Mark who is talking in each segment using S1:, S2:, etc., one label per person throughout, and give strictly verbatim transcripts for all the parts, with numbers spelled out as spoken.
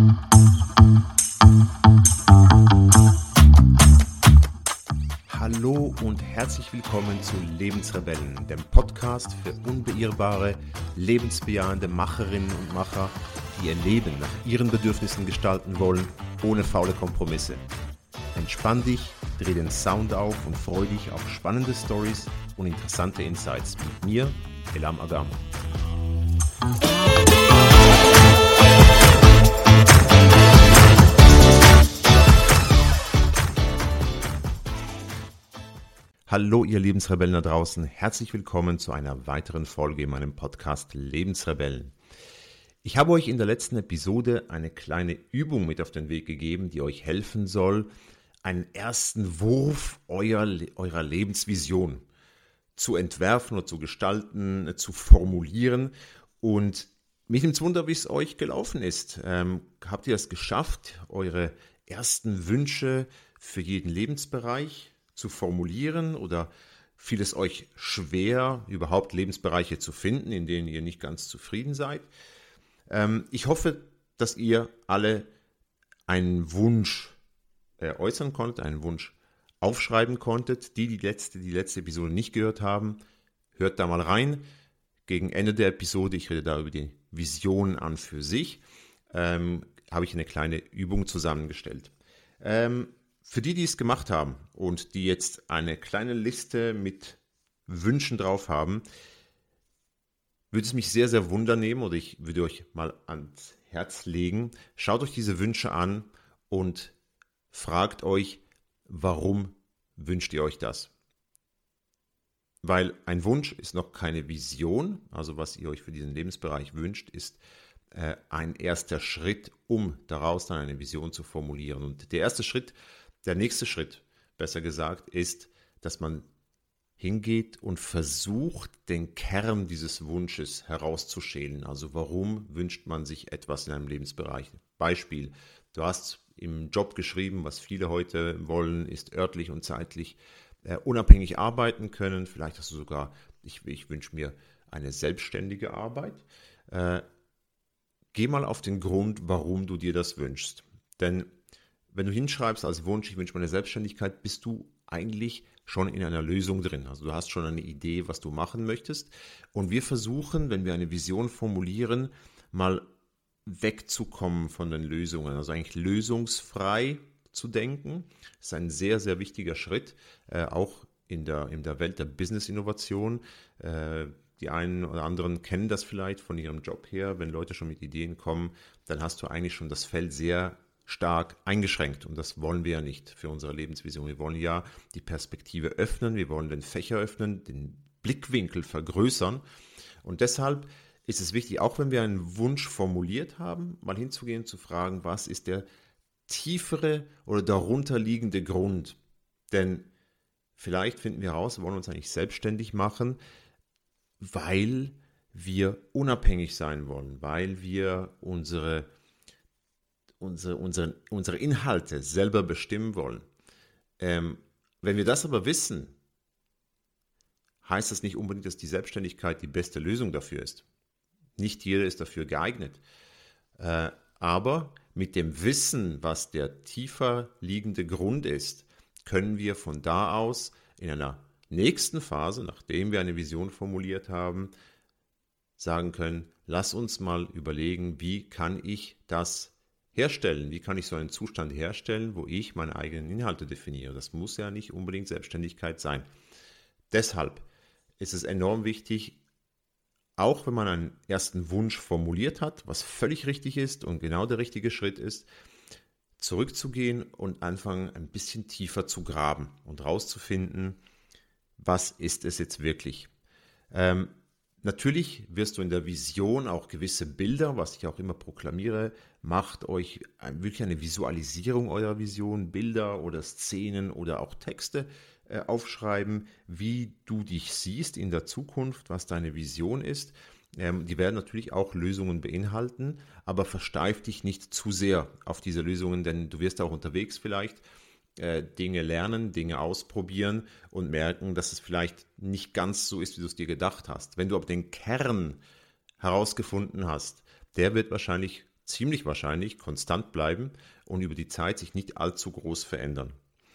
S1: Hallo und herzlich willkommen zu Lebensrebellen, dem Podcast für unbeirrbare, lebensbejahende Macherinnen und Macher, die ihr Leben nach ihren Bedürfnissen gestalten wollen, ohne faule Kompromisse. Entspann dich, dreh den Sound auf und freu dich auf spannende Stories und interessante Insights mit mir, Elam Agam. Hallo ihr Lebensrebellen da draußen, herzlich willkommen zu einer weiteren Folge in meinem Podcast Lebensrebellen. Ich habe euch in der letzten Episode eine kleine Übung mit auf den Weg gegeben, die euch helfen soll, einen ersten Wurf eurer, eurer Lebensvision zu entwerfen oder zu gestalten, zu formulieren. Und mich nimmt es Wunder, wie es euch gelaufen ist. Ähm, habt ihr es geschafft, eure ersten Wünsche für jeden Lebensbereich zu formulieren, oder fiel es euch schwer, überhaupt Lebensbereiche zu finden, in denen ihr nicht ganz zufrieden seid? Ähm, ich hoffe, dass ihr alle einen Wunsch äh, äußern konntet, einen Wunsch aufschreiben konntet. Die, die letzte, die letzte Episode nicht gehört haben, hört da mal rein. Gegen Ende der Episode, ich rede da über die Vision an für sich, ähm, habe ich eine kleine Übung zusammengestellt. Ähm, Für die, die es gemacht haben und die jetzt eine kleine Liste mit Wünschen drauf haben, würde es mich sehr, sehr wundernehmen, oder ich würde euch mal ans Herz legen. Schaut euch diese Wünsche an und fragt euch, warum wünscht ihr euch das? Weil ein Wunsch ist noch keine Vision, also was ihr euch für diesen Lebensbereich wünscht, ist äh, ein erster Schritt, um daraus dann eine Vision zu formulieren. Und der erste Schritt, Der nächste Schritt, besser gesagt, ist, dass man hingeht und versucht, den Kern dieses Wunsches herauszuschälen. Also warum wünscht man sich etwas in einem Lebensbereich? Beispiel, du hast im Job geschrieben, was viele heute wollen, ist örtlich und zeitlich äh, unabhängig arbeiten können. Vielleicht hast du sogar, ich, ich wünsche mir eine selbstständige Arbeit. Äh, geh mal auf den Grund, warum du dir das wünschst. Denn wenn du hinschreibst als Wunsch, ich wünsche mir eine Selbstständigkeit, bist du eigentlich schon in einer Lösung drin. Also du hast schon eine Idee, was du machen möchtest. Und wir versuchen, wenn wir eine Vision formulieren, mal wegzukommen von den Lösungen. Also eigentlich lösungsfrei zu denken. Das ist ein sehr, sehr wichtiger Schritt, äh, auch in der, in der Welt der Business-Innovation. Äh, die einen oder anderen kennen das vielleicht von ihrem Job her. Wenn Leute schon mit Ideen kommen, dann hast du eigentlich schon das Feld sehr stark eingeschränkt, und das wollen wir ja nicht für unsere Lebensvision. Wir wollen ja die Perspektive öffnen, wir wollen den Fächer öffnen, den Blickwinkel vergrößern, und deshalb ist es wichtig, auch wenn wir einen Wunsch formuliert haben, mal hinzugehen und zu fragen, was ist der tiefere oder darunter liegende Grund, denn vielleicht finden wir heraus, wir wollen uns eigentlich selbstständig machen, weil wir unabhängig sein wollen, weil wir unsere Unsere, unsere, unsere Inhalte selber bestimmen wollen. Ähm, wenn wir das aber wissen, heißt das nicht unbedingt, dass die Selbstständigkeit die beste Lösung dafür ist. Nicht jeder ist dafür geeignet. Äh, aber mit dem Wissen, was der tiefer liegende Grund ist, können wir von da aus in einer nächsten Phase, nachdem wir eine Vision formuliert haben, sagen können, lass uns mal überlegen, wie kann ich das herstellen? Wie kann ich so einen Zustand herstellen, wo ich meine eigenen Inhalte definiere? Das muss ja nicht unbedingt Selbstständigkeit sein. Deshalb ist es enorm wichtig, auch wenn man einen ersten Wunsch formuliert hat, was völlig richtig ist und genau der richtige Schritt ist, zurückzugehen und anfangen, ein bisschen tiefer zu graben und rauszufinden, was ist es jetzt wirklich? Ähm, Natürlich wirst du in der Vision auch gewisse Bilder, was ich auch immer proklamiere, macht euch wirklich eine Visualisierung eurer Vision, Bilder oder Szenen oder auch Texte äh, aufschreiben, wie du dich siehst in der Zukunft, was deine Vision ist. Ähm, die werden natürlich auch Lösungen beinhalten, aber versteif dich nicht zu sehr auf diese Lösungen, denn du wirst auch unterwegs vielleicht Dinge lernen, Dinge ausprobieren und merken, dass es vielleicht nicht ganz so ist, wie du es dir gedacht hast. Wenn du aber den Kern herausgefunden hast, der wird wahrscheinlich ziemlich wahrscheinlich konstant bleiben und über die Zeit sich nicht allzu groß verändern.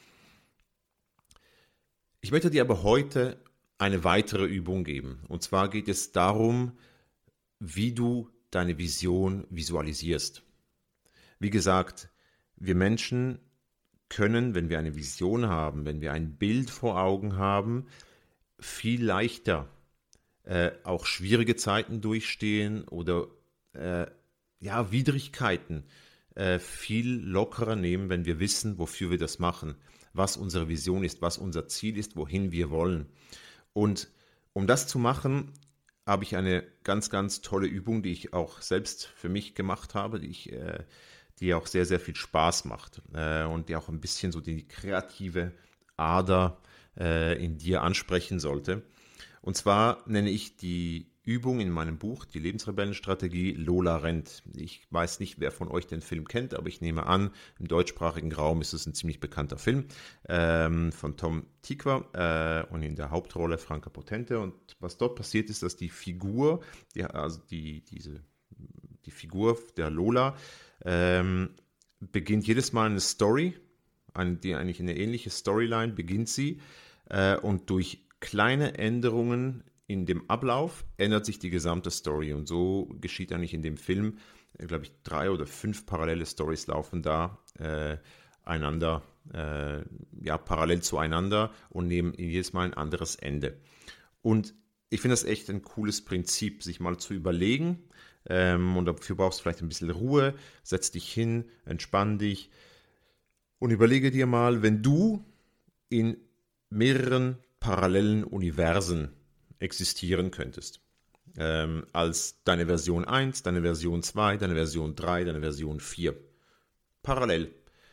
S1: Ich möchte dir aber heute eine weitere Übung geben. Und zwar geht es darum, wie du deine Vision visualisierst. Wie gesagt, wir Menschen können, wenn wir eine Vision haben, wenn wir ein Bild vor Augen haben, viel leichter äh, auch schwierige Zeiten durchstehen oder äh, ja, Widrigkeiten äh, viel lockerer nehmen, wenn wir wissen, wofür wir das machen, was unsere Vision ist, was unser Ziel ist, wohin wir wollen. Und um das zu machen, habe ich eine ganz, ganz tolle Übung, die ich auch selbst für mich gemacht habe, die ich äh, die auch sehr, sehr viel Spaß macht äh, und die auch ein bisschen so die kreative Ader äh, in dir ansprechen sollte. Und zwar nenne ich die Übung in meinem Buch, die Lebensrebellenstrategie, Lola rennt. Ich weiß nicht, wer von euch den Film kennt, aber ich nehme an, im deutschsprachigen Raum ist es ein ziemlich bekannter Film ähm, von Tom Tykwer äh, und in der Hauptrolle Franka Potente. Und was dort passiert ist, dass die Figur, die, also die, diese, die Figur der Lola, Ähm, beginnt jedes Mal eine Story, eine, die eigentlich eine ähnliche Storyline beginnt sie äh, und durch kleine Änderungen in dem Ablauf ändert sich die gesamte Story und so geschieht eigentlich in dem Film, äh, glaube ich, drei oder fünf parallele Stories laufen da äh, einander, äh, ja, parallel zueinander und nehmen jedes Mal ein anderes Ende. Und ich finde das echt ein cooles Prinzip, sich mal zu überlegen, Ähm, und dafür brauchst du vielleicht ein bisschen Ruhe, setz dich hin, entspann dich und überlege dir mal, wenn du in mehreren parallelen Universen existieren könntest, ähm, als deine Version eins, deine Version zwei, deine Version drei, deine Version vier, parallel,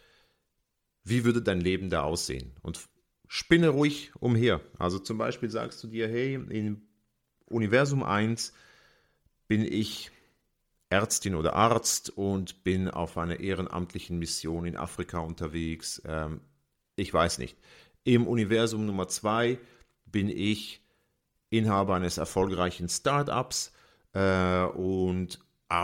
S1: wie würde dein Leben da aussehen? Und spinne ruhig umher. Also zum Beispiel sagst du dir, hey, in Universum eins bin ich Ärztin oder Arzt und bin auf einer ehrenamtlichen Mission in Afrika unterwegs. Ähm, ich weiß nicht. Im Universum Nummer zwei bin ich Inhaber eines erfolgreichen Startups äh, und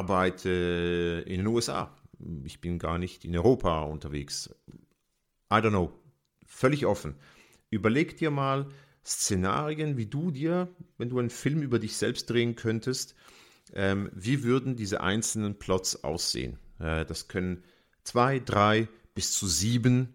S1: arbeite in den U S A. Ich bin gar nicht in Europa unterwegs. I don't know. Völlig offen. Überleg dir mal Szenarien, wie du dir, wenn du einen Film über dich selbst drehen könntest, Ähm, wie würden diese einzelnen Plots aussehen? Äh, das können zwei, drei bis zu sieben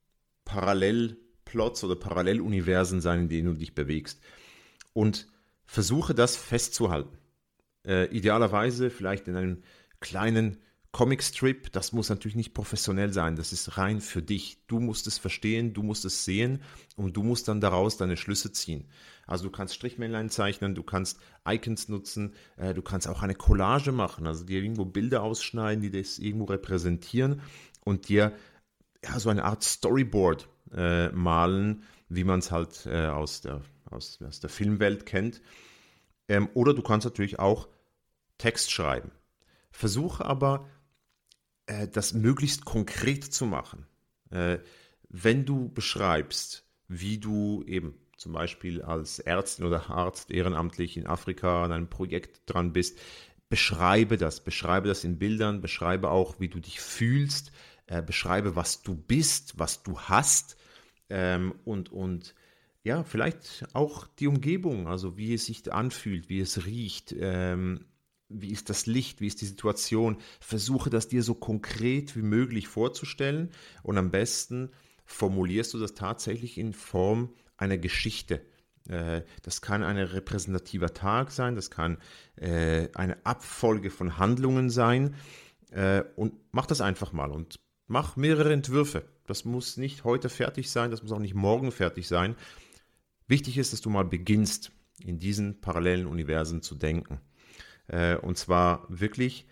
S1: Parallelplots oder Paralleluniversen sein, in denen du dich bewegst. Und versuche das festzuhalten. Äh, idealerweise vielleicht in einem kleinen Comicstrip. Das muss natürlich nicht professionell sein. Das ist rein für dich. Du musst es verstehen, du musst es sehen und du musst dann daraus deine Schlüsse ziehen. Also du kannst Strichmännlein zeichnen, du kannst Icons nutzen, äh, du kannst auch eine Collage machen, also dir irgendwo Bilder ausschneiden, die das irgendwo repräsentieren und dir ja, so eine Art Storyboard äh, malen, wie man es halt äh, aus, der, aus, aus der Filmwelt kennt. Ähm, oder du kannst natürlich auch Text schreiben. Versuche aber, äh, das möglichst konkret zu machen. Äh, wenn du beschreibst, wie du eben zum Beispiel als Ärztin oder Arzt ehrenamtlich in Afrika an einem Projekt dran bist, beschreibe das, beschreibe das in Bildern, beschreibe auch, wie du dich fühlst, äh, beschreibe, was du bist, was du hast ähm, und, und ja, vielleicht auch die Umgebung, also wie es sich anfühlt, wie es riecht, ähm, wie ist das Licht, wie ist die Situation. Versuche das dir so konkret wie möglich vorzustellen und am besten formulierst du das tatsächlich in Form einer Geschichte. Äh, das kann ein repräsentativer Tag sein, das kann äh, eine Abfolge von Handlungen sein äh, und mach das einfach mal und mach mehrere Entwürfe. Das muss nicht heute fertig sein, das muss auch nicht morgen fertig sein. Wichtig ist, dass du mal beginnst, in diesen parallelen Universen zu denken. Und zwar wirklich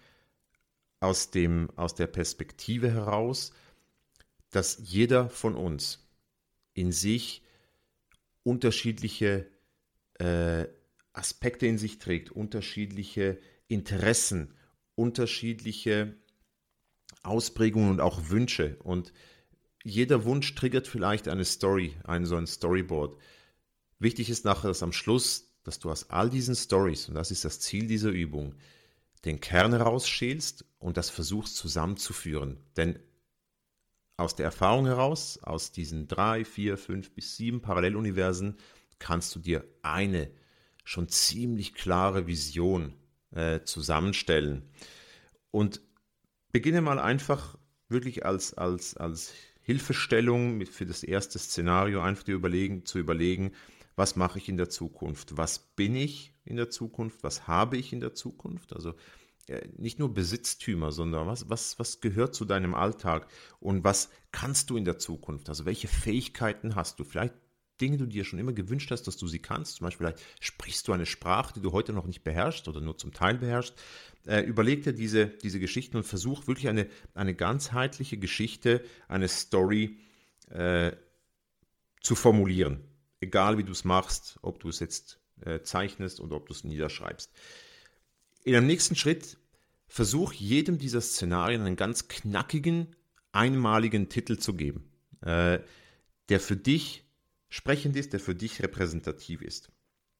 S1: aus, dem, aus der Perspektive heraus, dass jeder von uns in sich unterschiedliche äh, Aspekte in sich trägt, unterschiedliche Interessen, unterschiedliche Ausprägungen und auch Wünsche. Und jeder Wunsch triggert vielleicht eine Story, ein, so ein Storyboard. Wichtig ist nachher, dass am Schluss, dass du aus all diesen Stories, und das ist das Ziel dieser Übung, den Kern herausschälst und das versuchst zusammenzuführen. Denn aus der Erfahrung heraus, aus diesen drei, vier, fünf bis sieben Paralleluniversen, kannst du dir eine schon ziemlich klare Vision äh, zusammenstellen. Und beginne mal einfach wirklich als, als, als Hilfestellung mit für das erste Szenario einfach dir überlegen, zu überlegen, was mache ich in der Zukunft, was bin ich in der Zukunft, was habe ich in der Zukunft, also äh, nicht nur Besitztümer, sondern was, was, was gehört zu deinem Alltag und was kannst du in der Zukunft, also welche Fähigkeiten hast du, vielleicht Dinge, die du dir schon immer gewünscht hast, dass du sie kannst, zum Beispiel vielleicht sprichst du eine Sprache, die du heute noch nicht beherrschst oder nur zum Teil beherrschst, äh, überleg dir diese, diese Geschichten und versuch wirklich eine, eine ganzheitliche Geschichte, eine Story äh, zu formulieren. Egal wie du es machst, ob du es jetzt äh, zeichnest oder ob du es niederschreibst. In einem nächsten Schritt versuch jedem dieser Szenarien einen ganz knackigen, einmaligen Titel zu geben, äh, der für dich sprechend ist, der für dich repräsentativ ist.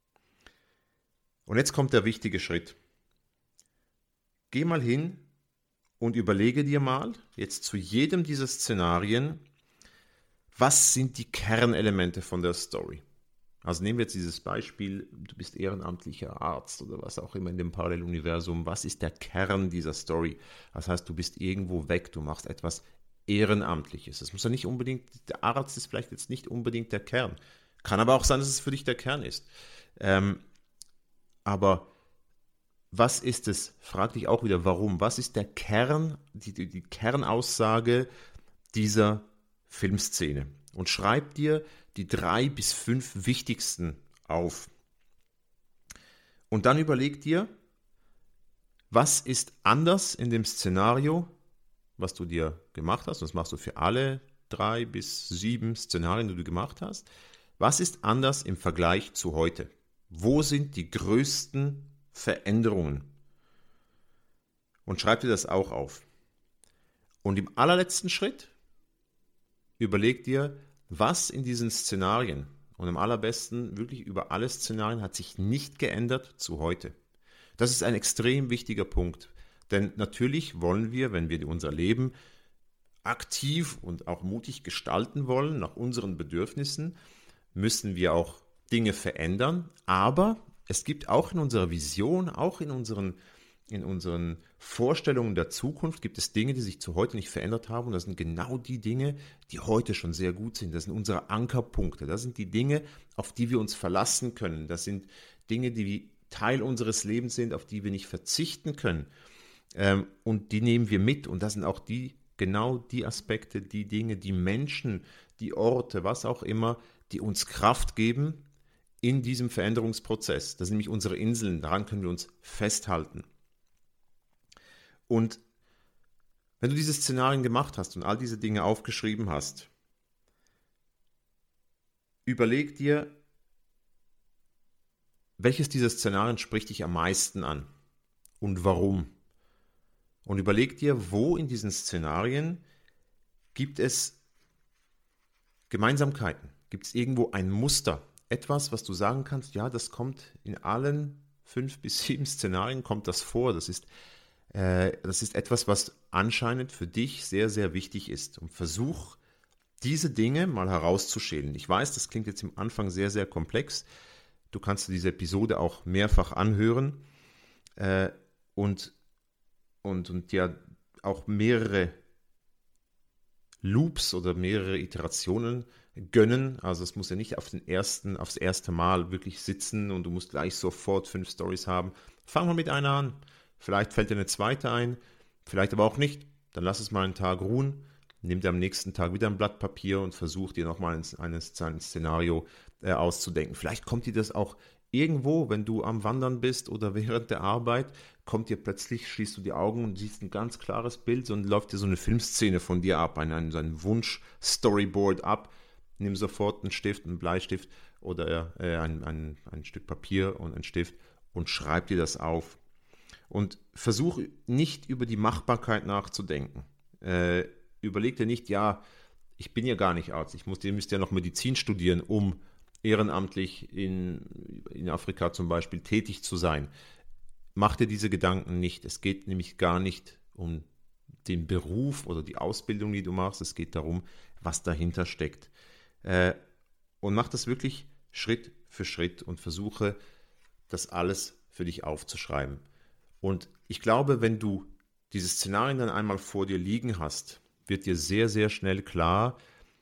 S1: Und jetzt kommt der wichtige Schritt. Geh mal hin und überlege dir mal, jetzt zu jedem dieser Szenarien, was sind die Kernelemente von der Story? Also nehmen wir jetzt dieses Beispiel, du bist ehrenamtlicher Arzt oder was auch immer in dem Paralleluniversum. Was ist der Kern dieser Story? Das heißt, du bist irgendwo weg, du machst etwas Ehrenamtliches. Das muss ja nicht unbedingt, der Arzt ist vielleicht jetzt nicht unbedingt der Kern. Kann aber auch sein, dass es für dich der Kern ist. Ähm, aber was ist es? Frag dich auch wieder, warum? Was ist der Kern, die, die, die Kernaussage dieser Filmszene? Und schreib dir die drei bis fünf wichtigsten auf. Und dann überleg dir, was ist anders in dem Szenario, was du dir gemacht hast, und das machst du für alle drei bis sieben Szenarien, die du gemacht hast. Was ist anders im Vergleich zu heute? Wo sind die größten Veränderungen? Und schreib dir das auch auf. Und im allerletzten Schritt überleg dir, was in diesen Szenarien, und am allerbesten wirklich über alle Szenarien, hat sich nicht geändert zu heute. Das ist ein extrem wichtiger Punkt. Denn natürlich wollen wir, wenn wir unser Leben aktiv und auch mutig gestalten wollen, nach unseren Bedürfnissen, müssen wir auch Dinge verändern. Aber es gibt auch in unserer Vision, auch in unseren, in unseren Vorstellungen der Zukunft, gibt es Dinge, die sich zu heute nicht verändert haben. Und das sind genau die Dinge, die heute schon sehr gut sind. Das sind unsere Ankerpunkte. Das sind die Dinge, auf die wir uns verlassen können. Das sind Dinge, die Teil unseres Lebens sind, auf die wir nicht verzichten können. Ähm, und die nehmen wir mit, und das sind auch die, genau die Aspekte, die Dinge, die Menschen, die Orte, was auch immer, die uns Kraft geben in diesem Veränderungsprozess. Das sind nämlich unsere Inseln, daran können wir uns festhalten. Und wenn du diese Szenarien gemacht hast und all diese Dinge aufgeschrieben hast, überleg dir, welches dieser Szenarien spricht dich am meisten an und warum. Und überleg dir, wo in diesen Szenarien gibt es Gemeinsamkeiten? Gibt es irgendwo ein Muster? Etwas, was du sagen kannst, ja, das kommt in allen fünf bis sieben Szenarien, kommt das vor. Das ist, äh, das ist etwas, was anscheinend für dich sehr, sehr wichtig ist. Und versuch, diese Dinge mal herauszuschälen. Ich weiß, das klingt jetzt am Anfang sehr, sehr komplex. Du kannst diese Episode auch mehrfach anhören äh, und Und, und ja auch mehrere Loops oder mehrere Iterationen gönnen. Also es muss ja nicht auf den ersten, aufs erste Mal wirklich sitzen und du musst gleich sofort fünf Storys haben. Fang mal mit einer an. Vielleicht fällt dir eine zweite ein, vielleicht aber auch nicht. Dann lass es mal einen Tag ruhen. Nimm dir am nächsten Tag wieder ein Blatt Papier und versuch dir nochmal ein, ein, ein Szenario äh, auszudenken. Vielleicht kommt dir das auch irgendwo, wenn du am Wandern bist oder während der Arbeit, kommt dir plötzlich, schließt du die Augen und siehst ein ganz klares Bild und läuft dir so eine Filmszene von dir ab, ein, ein, ein Wunsch-Storyboard ab. Nimm sofort einen Stift, einen Bleistift oder äh, ein, ein, ein Stück Papier und einen Stift und schreib dir das auf. Und versuch nicht über die Machbarkeit nachzudenken. Äh, überleg dir nicht, ja, ich bin ja gar nicht Arzt, ich muss, ihr müsst ja noch Medizin studieren, um ehrenamtlich in, in Afrika zum Beispiel tätig zu sein. mach dir diese Gedanken nicht. Es geht nämlich gar nicht um den Beruf oder die Ausbildung, die du machst. Es geht darum, was dahinter steckt. Äh, und mach das wirklich Schritt für Schritt und versuche, das alles für dich aufzuschreiben. Und ich glaube, wenn du diese Szenarien dann einmal vor dir liegen hast, wird dir sehr, sehr schnell klar,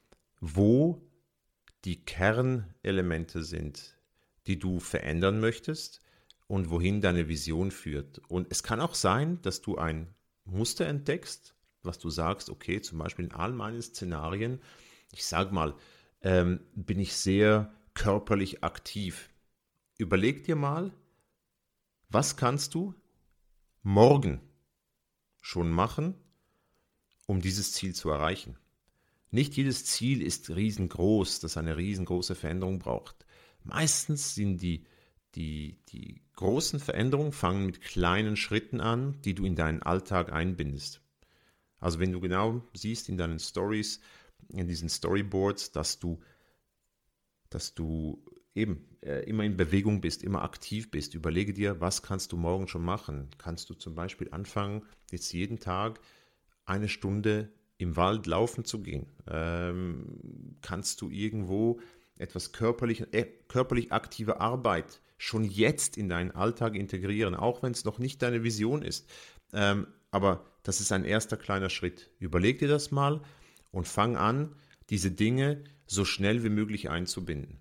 S1: wo die Kernelemente sind, die du verändern möchtest und wohin deine Vision führt. Und es kann auch sein, dass du ein Muster entdeckst, was du sagst, okay, zum Beispiel in all meinen Szenarien, ich sage mal, ähm, bin ich sehr körperlich aktiv. Überleg dir mal, was kannst du morgen schon machen, um dieses Ziel zu erreichen. Nicht jedes Ziel ist riesengroß, das eine riesengroße Veränderung braucht. Meistens sind die, die, die großen Veränderungen fangen mit kleinen Schritten an, die du in deinen Alltag einbindest. Also wenn du genau siehst in deinen Stories, in diesen Storyboards, dass du, dass du eben äh, immer in Bewegung bist, immer aktiv bist, überlege dir, was kannst du morgen schon machen? Kannst du zum Beispiel anfangen, jetzt jeden Tag eine Stunde im Wald laufen zu gehen? Ähm, kannst du irgendwo etwas körperlich, äh, körperlich aktive Arbeit schon jetzt in deinen Alltag integrieren, auch wenn es noch nicht deine Vision ist? Ähm, aber das ist ein erster kleiner Schritt. Überleg dir das mal und fang an, diese Dinge so schnell wie möglich einzubinden.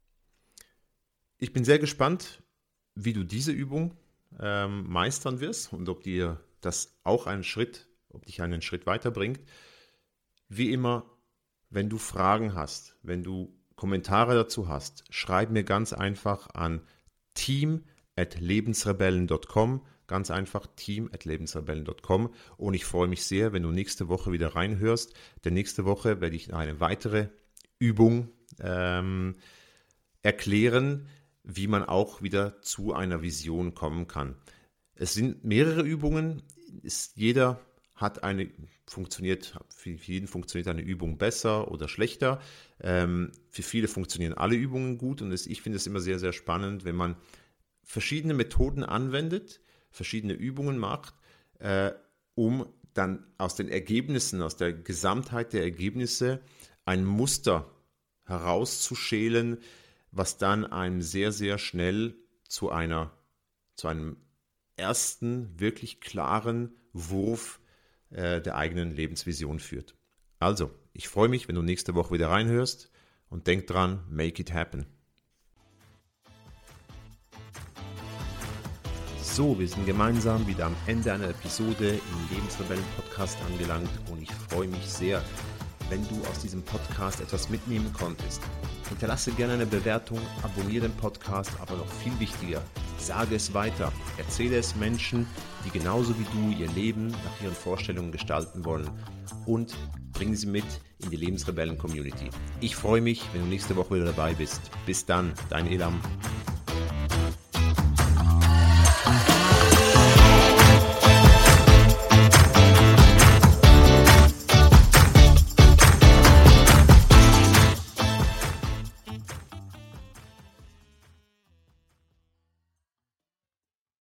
S1: Ich bin sehr gespannt, wie du diese Übung ähm, meistern wirst und ob dir das auch einen Schritt, ob dich einen Schritt weiterbringt. Wie immer, wenn du Fragen hast, wenn du Kommentare dazu hast, schreib mir ganz einfach an team at lebensrebellen punkt com, ganz einfach team at lebensrebellen punkt com, und ich freue mich sehr, wenn du nächste Woche wieder reinhörst, denn nächste Woche werde ich eine weitere Übung ähm, erklären, wie man auch wieder zu einer Vision kommen kann. Es sind mehrere Übungen, ist, jeder hat eine, funktioniert, für jeden funktioniert eine Übung besser oder schlechter. Ähm, für viele funktionieren alle Übungen gut und es, ich finde es immer sehr, sehr spannend, wenn man verschiedene Methoden anwendet, verschiedene Übungen macht, äh, um dann aus den Ergebnissen, aus der Gesamtheit der Ergebnisse ein Muster herauszuschälen, was dann einem sehr, sehr schnell zu einer, zu einem ersten, wirklich klaren Wurf äh, der eigenen Lebensvision führt. Also, ich freue mich, wenn du nächste Woche wieder reinhörst und denk dran, make it happen. So, wir sind gemeinsam wieder am Ende einer Episode im Lebensrebellen-Podcast angelangt und ich freue mich sehr, wenn du aus diesem Podcast etwas mitnehmen konntest. Hinterlasse gerne eine Bewertung, abonniere den Podcast, aber noch viel wichtiger, sage es weiter, erzähle es Menschen, die genauso wie du ihr Leben nach ihren Vorstellungen gestalten wollen und bringe sie mit in die Lebensrebellen-Community. Ich freue mich, wenn du nächste Woche wieder dabei bist. Bis dann, dein Elam.